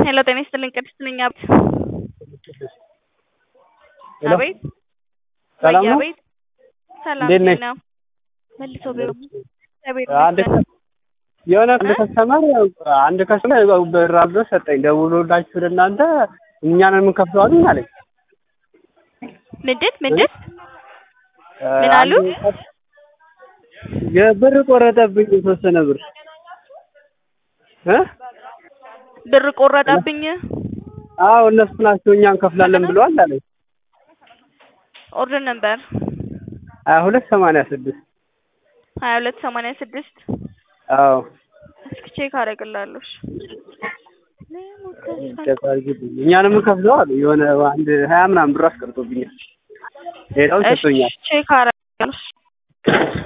ሄሎ ጤና ይስጥልኝ ቅድስት ነኝ። አቤት ሰላም ነው? አቤት ሰላም እንዴት ነሽ? ነው። መልሶ ቢሮ የሆነ አንድ ከስተመር ብር አብሮ ሰጠኝ። ደውሎላችሁ ለእናንተ እኛ ነን የምንከፍለው አሉኝ አለኝ። ምንድን ምን አሉ? የብር ቆረጠብኝ የተወሰነ ብር ብር ቆረጠብኝ። አዎ እነሱ ናቸው እኛ እንከፍላለን ብለዋል አለኝ። ኦርደር ነበር 2286 2286 አዎ እስኪ ቼክ አደርግልሃለሁ። እኛንም የምንከፍለው አሉ። የሆነ አንድ 20 ምናምን ብር አስቀርቶብኛል። ሌላው ሰጥቶኛል። ቼክ አደርግልሃለሁ።